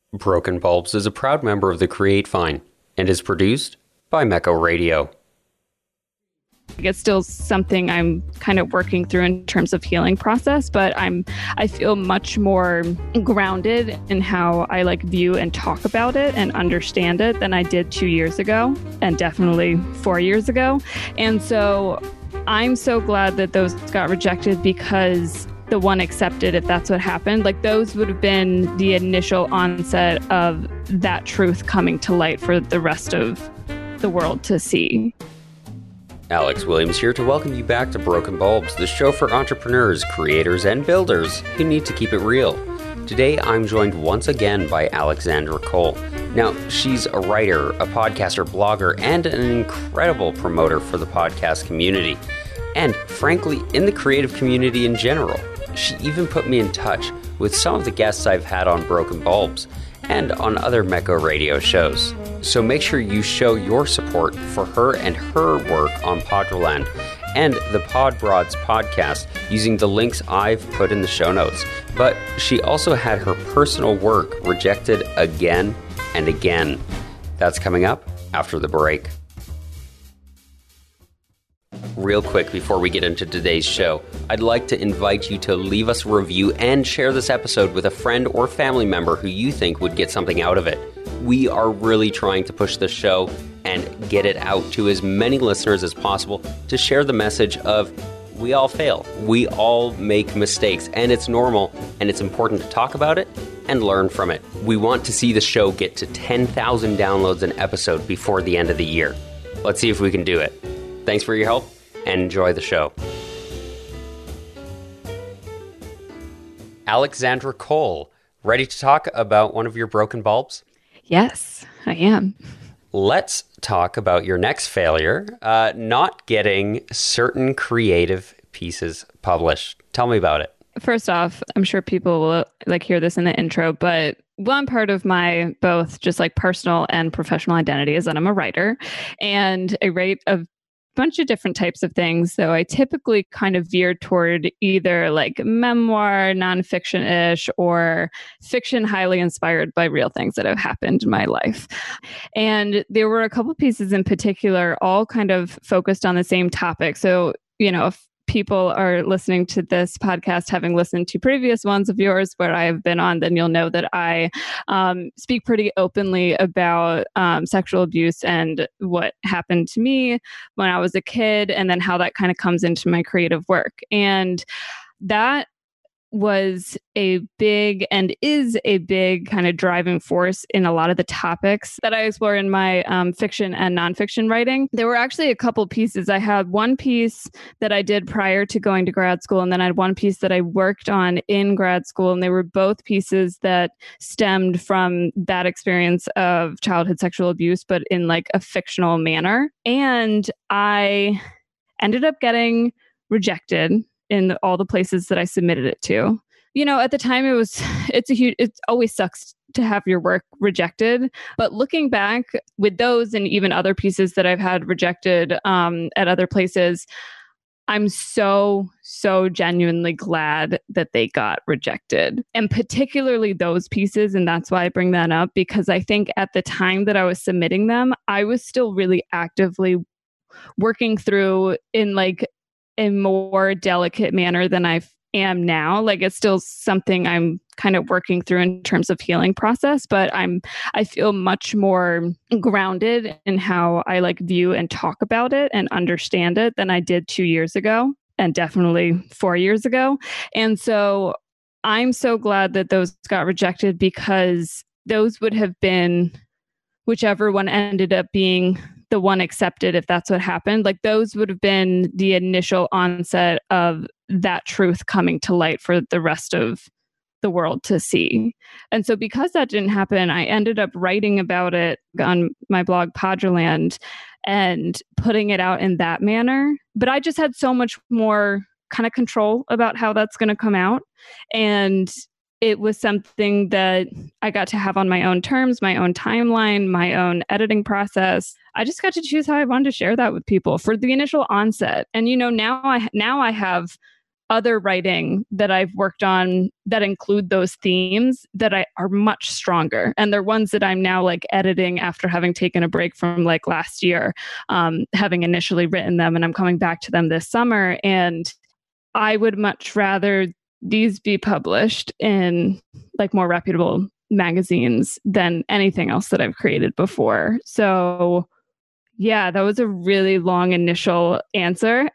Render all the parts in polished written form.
Broken Bulbs is a proud member of the Create Fine and is produced by Mecco Radio. It's still something I'm kind of working through in terms of healing process, but I feel much more grounded in how I view and talk about it and understand it than I did 2 years ago, and definitely 4 years ago. And so I'm so glad that those got rejected, because the one accepted, if that's what happened, those would have been the initial onset of that truth coming to light for the rest of the world to see. Alex Williams here to welcome you back to Broken Bulbs, the show for entrepreneurs, creators, and builders who need to keep it real. Today, I'm joined once again by Alexandra Cole. Now, she's a writer, a podcaster, blogger, and an incredible promoter for the podcast community. And frankly, in the creative community in general. She even put me in touch with some of the guests I've had on Broken Bulbs and on other Mecco Radio shows. So make sure you show your support for her and her work on Podderland and the Pod Broads podcast using the links I've put in the show notes. But she also had her personal work rejected again and again. That's coming up after the break. Real quick before we get into today's show, I'd like to invite you to leave us a review and share this episode with a friend or family member who you think would get something out of it. We are really trying to push this show and get it out to as many listeners as possible to share the message of we all fail, we all make mistakes, and it's normal, and it's important to talk about it and learn from it. We want to see the show get to 10,000 downloads an episode before the end of the year. Let's see if we can do it. Thanks for your help, and enjoy the show. Alexandra Cole, ready to talk about one of your broken bulbs? Yes, I am. Let's talk about your next failure, not getting certain creative pieces published. Tell me about it. First off, I'm sure people will hear this in the intro, but one part of my both just personal and professional identity is that I'm a writer, and I write a bunch of different types of things. So I typically kind of veer toward either memoir, nonfiction-ish, or fiction highly inspired by real things that have happened in my life. And there were a couple pieces in particular, all kind of focused on the same topic. So, if people are listening to this podcast, having listened to previous ones of yours where I have been on, then you'll know that I speak pretty openly about sexual abuse and what happened to me when I was a kid, and then how that kind of comes into my creative work. And that was a big and is a big kind of driving force in a lot of the topics that I explore in my fiction and nonfiction writing. There were actually a couple pieces. I had one piece that I did prior to going to grad school, and then I had one piece that I worked on in grad school, and they were both pieces that stemmed from that experience of childhood sexual abuse, but in a fictional manner. And I ended up getting rejected in all the places that I submitted it to. At the time it always sucks to have your work rejected. But looking back with those and even other pieces that I've had rejected at other places, I'm so genuinely glad that they got rejected. And particularly those pieces. And that's why I bring that up, because I think at the time that I was submitting them, I was still really actively working through in a more delicate manner than I am now. It's still something I'm kind of working through in terms of healing process, but I feel much more grounded in how I view and talk about it and understand it than I did 2 years ago, and definitely 4 years ago. And so I'm so glad that those got rejected, because those would have been, whichever one ended up being the one accepted, if that's what happened, those would have been the initial onset of that truth coming to light for the rest of the world to see. And so because that didn't happen, I ended up writing about it on my blog Podderland and putting it out in that manner. But I just had so much more kind of control about how that's going to come out. And it was something that I got to have on my own terms, my own timeline, my own editing process. I just got to choose how I wanted to share that with people for the initial onset. And now I have other writing that I've worked on that include those themes that are much stronger. And they're ones that I'm now like editing after having taken a break from like last year, having initially written them, and I'm coming back to them this summer. And I would much rather these be published in like more reputable magazines than anything else that I've created before. So yeah, that was a really long initial answer.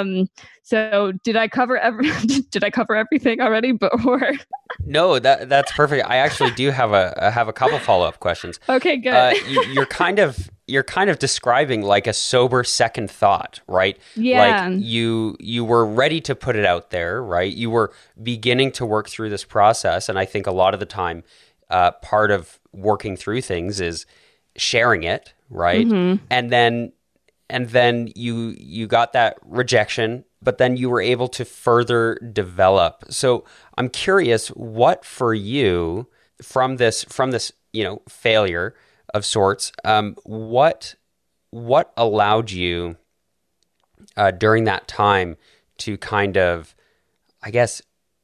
So did I cover everything already? Or No, that's perfect. I actually do have a couple follow-up questions. Okay, good. You're kind of describing like a sober second thought, right? Yeah. Like you were ready to put it out there, right? You were beginning to work through this process, and I think a lot of the time, part of working through things is sharing it, right? Mm-hmm. And then you got that rejection, but then you were able to further develop. So I'm curious, what for you from this failure of sorts, what allowed you during that time to kind of, I guess,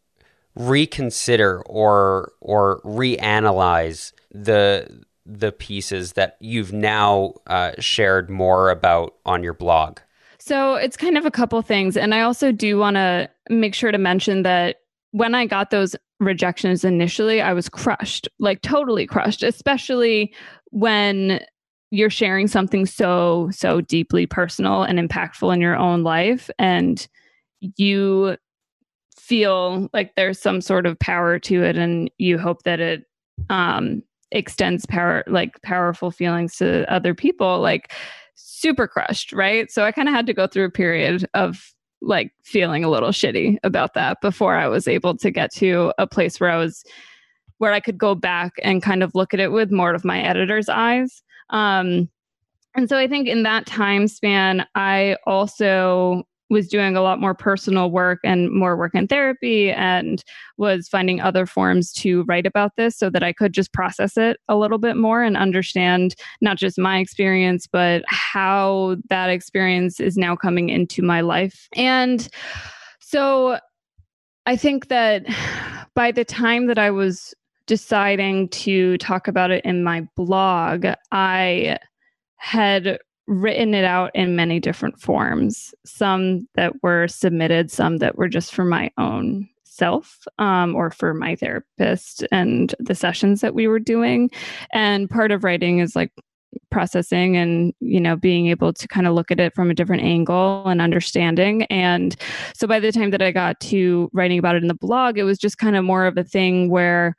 reconsider or reanalyze the pieces that you've now shared more about on your blog? So it's kind of a couple things. And I also do want to make sure to mention that when I got those rejections initially, I was crushed, like totally crushed, especially when you're sharing something so deeply personal and impactful in your own life, and you feel like there's some sort of power to it, and you hope that it extends power, like powerful feelings to other people, like super crushed, right? So I kind of had to go through a period of like feeling a little shitty about that before I was able to get to a place where I could go back and kind of look at it with more of my editor's eyes. And so I think in that time span, I also was doing a lot more personal work and more work in therapy, and was finding other forms to write about this so that I could just process it a little bit more and understand not just my experience, but how that experience is now coming into my life. And so I think that by the time that I was deciding to talk about it in my blog, I had written it out in many different forms, some that were submitted, some that were just for my own self, or for my therapist and the sessions that we were doing. And part of writing is like processing and, being able to kind of look at it from a different angle and understanding. And so by the time that I got to writing about it in the blog, it was just kind of more of a thing where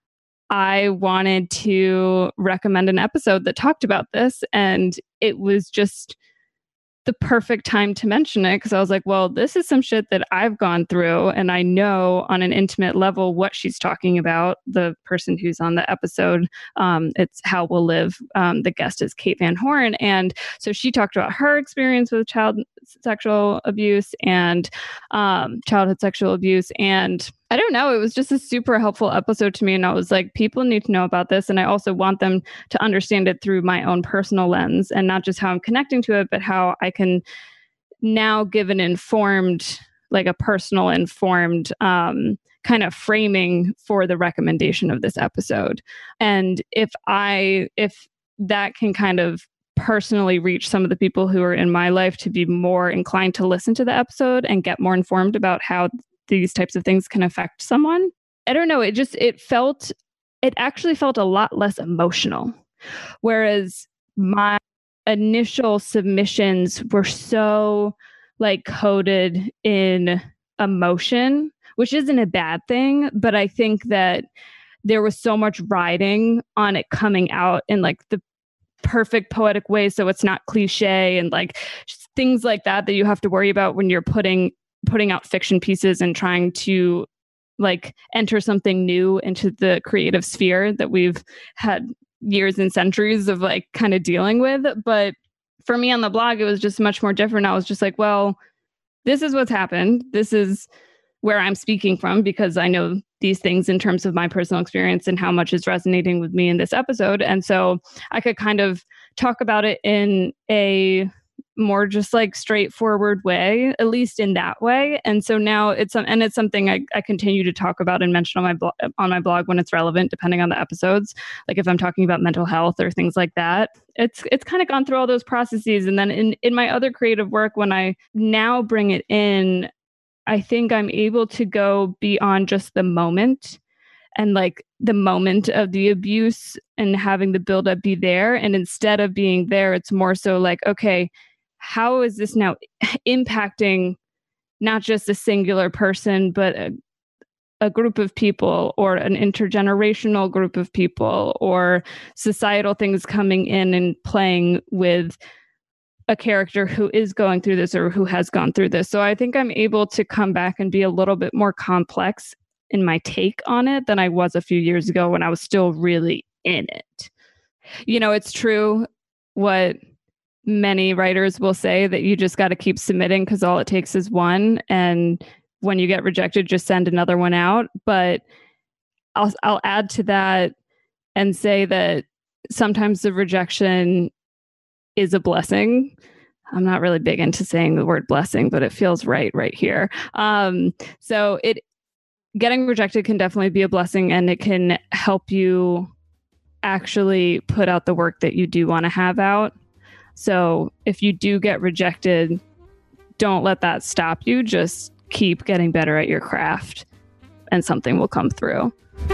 I wanted to recommend an episode that talked about this, and it was just the perfect time to mention it, because I was like, well, this is some shit that I've gone through, and I know on an intimate level what she's talking about. The person who's on the episode, it's How We'll Live. The guest is Kate Van Horn. And so she talked about her experience with childhood sexual abuse. And I don't know, it was just a super helpful episode to me. And I was like, people need to know about this. And I also want them to understand it through my own personal lens, and not just how I'm connecting to it, but how I can now give an informed, like a personal informed kind of framing for the recommendation of this episode. And if that can kind of personally reach some of the people who are in my life to be more inclined to listen to the episode and get more informed about how these types of things can affect someone. I don't know. It actually felt a lot less emotional. Whereas my initial submissions were so like coded in emotion, which isn't a bad thing, but I think that there was so much riding on it coming out in like the perfect poetic way, so it's not cliche, and like things like that you have to worry about when you're putting out fiction pieces and trying to like enter something new into the creative sphere that we've had years and centuries of like kind of dealing with. But for me on the blog, it was just much more different. I was just like, well, this is what's happened. This is where I'm speaking from, because I know these things in terms of my personal experience and how much is resonating with me in this episode. And so I could kind of talk about it in a more just like straightforward way, at least in that way. And so now it's something I continue to talk about and mention on my blog when it's relevant, depending on the episodes. Like if I'm talking about mental health or things like that, it's kind of gone through all those processes. And then in my other creative work, when I now bring it in, I think I'm able to go beyond just the moment and like the moment of the abuse and having the buildup be there. And instead of being there, it's more so like, okay, how is this now impacting not just a singular person, but a group of people or an intergenerational group of people or societal things coming in and playing with a character who is going through this or who has gone through this. So I think I'm able to come back and be a little bit more complex in my take on it than I was a few years ago when I was still really in it. You know, it's true what many writers will say, that you just got to keep submitting because all it takes is one. And when you get rejected, just send another one out. But I'll add to that and say that sometimes the rejection is a blessing. I'm not really big into saying the word blessing, but it feels right here. So getting rejected can definitely be a blessing, and it can help you actually put out the work that you do want to have out. So if you do get rejected, don't let that stop you. Just keep getting better at your craft and something will come through.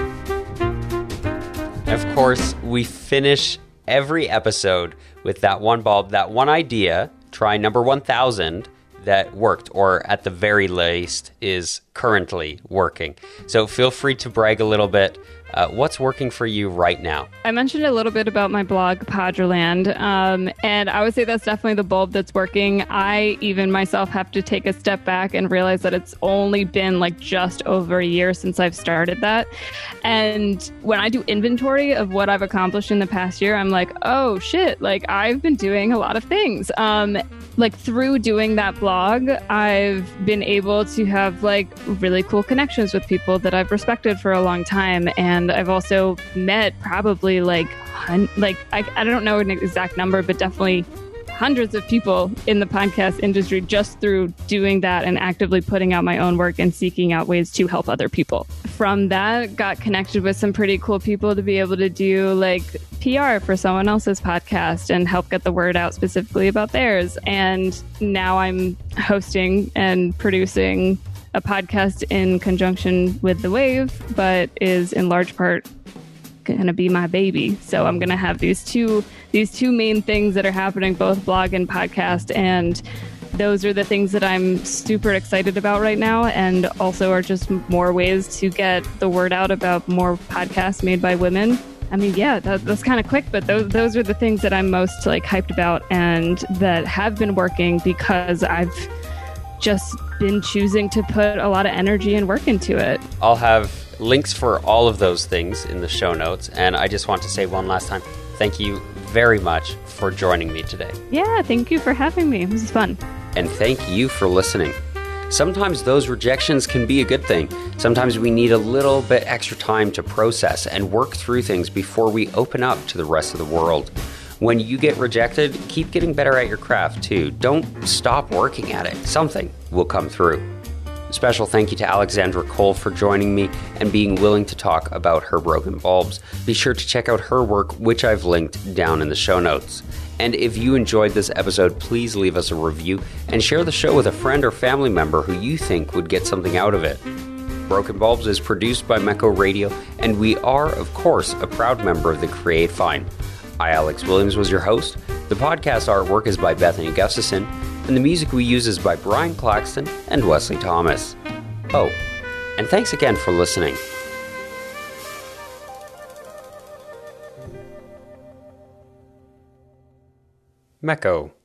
Of course, we finish every episode with that one bulb, that one idea, try number 1000 that worked, or at the very least is currently working. So feel free to brag a little bit. What's working for you right now? I mentioned a little bit about my blog, Podgerland, and I would say that's definitely the bulb that's working. I even myself have to take a step back and realize that it's only been like just over a year since I've started that. And when I do inventory of what I've accomplished in the past year, I'm like, oh shit, like I've been doing a lot of things. Like through doing that blog, I've been able to have like really cool connections with people that I've respected for a long time. And I've also met probably I don't know an exact number, but definitely hundreds of people in the podcast industry just through doing that and actively putting out my own work and seeking out ways to help other people. From that, got connected with some pretty cool people to be able to do like PR for someone else's podcast and help get the word out specifically about theirs. And now I'm hosting and producing a podcast in conjunction with The Wave, but is in large part going to be my baby. So I'm going to have these two main things that are happening, both blog and podcast. And those are the things that I'm super excited about right now, and also are just more ways to get the word out about more podcasts made by women. I mean, yeah, that's kind of quick, but those are the things that I'm most like hyped about and that have been working because I've just been choosing to put a lot of energy and work into it. I'll have links for all of those things in the show notes. And I just want to say one last time, thank you very much for joining me today. Yeah, thank you for having me. This is fun. And thank you for listening. Sometimes those rejections can be a good thing. Sometimes we need a little bit extra time to process and work through things before we open up to the rest of the world. When you get rejected, keep getting better at your craft too. Don't stop working at it. Something will come through. Special thank you to Alexandra Cole for joining me and being willing to talk about her broken bulbs. Be sure to check out her work, which I've linked down in the show notes. And if you enjoyed this episode, please leave us a review and share the show with a friend or family member who you think would get something out of it. Broken Bulbs is produced by Mecco Radio, and we are, of course, a proud member of the Create Fine. I, Alex Williams, was your host. The podcast artwork is by Bethany Gustafson, and the music we use is by Brian Claxton and Wesley Thomas. Oh, and thanks again for listening. Mecco.